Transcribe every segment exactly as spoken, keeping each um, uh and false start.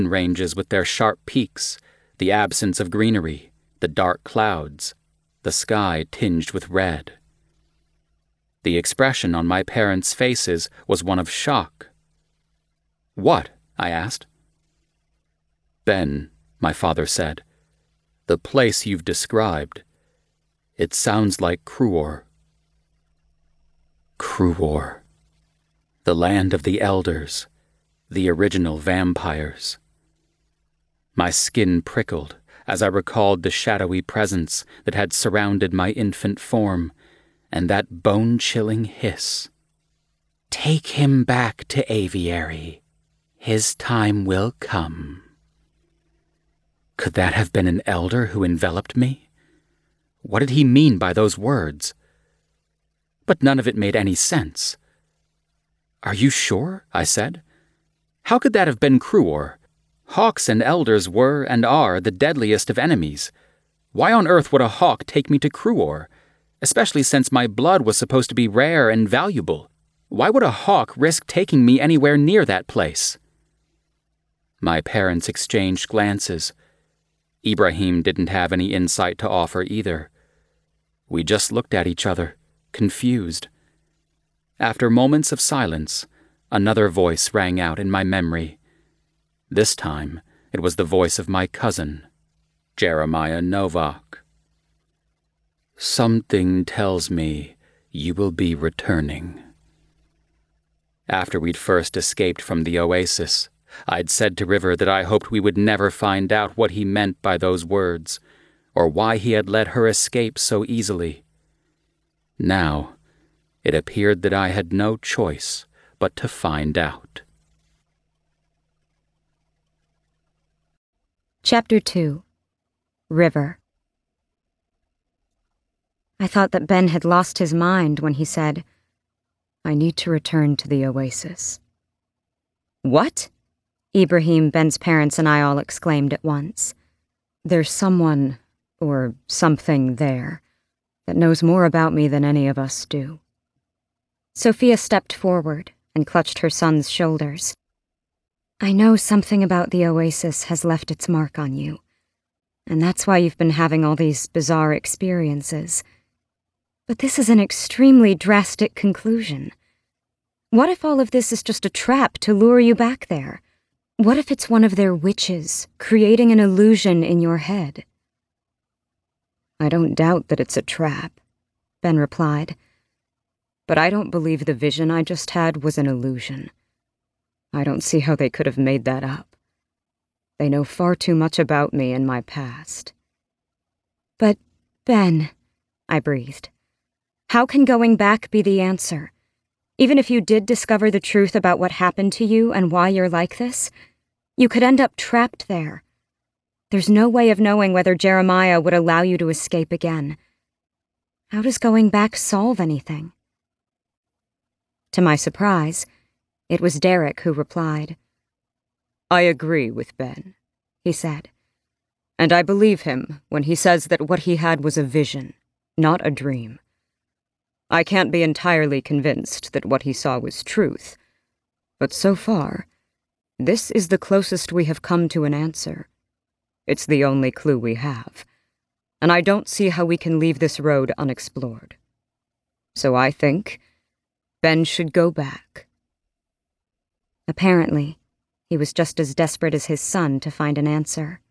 ranges with their sharp peaks, the absence of greenery, the dark clouds, the sky tinged with red. The expression on my parents' faces was one of shock. "What?" I asked. "Ben," my father said, "the place you've described, it sounds like Kruor." Kruor. The land of the elders, the original vampires. My skin prickled as I recalled the shadowy presence that had surrounded my infant form, and that bone-chilling hiss. "Take him back to aviary. His time will come." Could that have been an elder who enveloped me? What did he mean by those words? But none of it made any sense. "Are you sure?" I said. "How could that have been Kruor? Hawks and elders were and are the deadliest of enemies. Why on earth would a hawk take me to Kruor? Especially since my blood was supposed to be rare and valuable. Why would a hawk risk taking me anywhere near that place?" My parents exchanged glances. Ibrahim didn't have any insight to offer either. We just looked at each other, confused. After moments of silence, another voice rang out in my memory. This time, it was the voice of my cousin, Jeremiah Novak. "Something tells me you will be returning." After we'd first escaped from the oasis, I'd said to River that I hoped we would never find out what he meant by those words, or why he had let her escape so easily. Now, it appeared that I had no choice but to find out. Chapter two. River. I thought that Ben had lost his mind when he said, "I need to return to the oasis." "What?" Ibrahim, Ben's parents, and I all exclaimed at once. "There's someone, or something there, that knows more about me than any of us do." Sophia stepped forward and clutched her son's shoulders. "I know something about the oasis has left its mark on you, and that's why you've been having all these bizarre experiences. But this is an extremely drastic conclusion. What if all of this is just a trap to lure you back there? What if it's one of their witches, creating an illusion in your head?" "I don't doubt that it's a trap," Ben replied. "But I don't believe the vision I just had was an illusion. I don't see how they could have made that up. They know far too much about me and my past." "But, Ben," I breathed, "how can going back be the answer? Even if you did discover the truth about what happened to you and why you're like this, you could end up trapped there. There's no way of knowing whether Jeremiah would allow you to escape again. How does going back solve anything?" To my surprise, it was Derek who replied. "I agree with Ben," he said. "And I believe him when he says that what he had was a vision, not a dream. I can't be entirely convinced that what he saw was truth, but so far, this is the closest we have come to an answer. It's the only clue we have, and I don't see how we can leave this road unexplored. So I think Ben should go back." Apparently, he was just as desperate as his son to find an answer.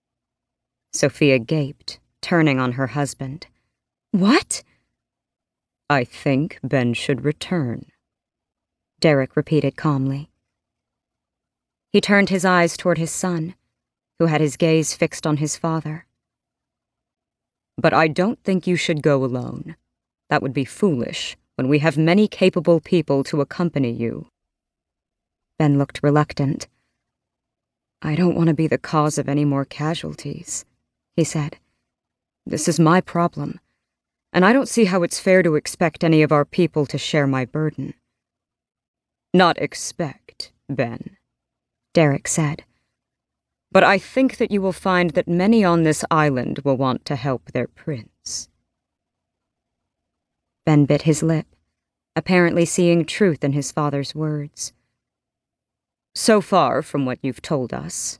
Sophia gaped, turning on her husband. "What?" "I think Ben should return," Derek repeated calmly. He turned his eyes toward his son, who had his gaze fixed on his father. "But I don't think you should go alone. That would be foolish when we have many capable people to accompany you." Ben looked reluctant. "I don't want to be the cause of any more casualties," he said. "This is my problem, and I don't see how it's fair to expect any of our people to share my burden." "Not expect, Ben," Derek said. "But I think that you will find that many on this island will want to help their prince." Ben bit his lip, apparently seeing truth in his father's words. "So far from what you've told us,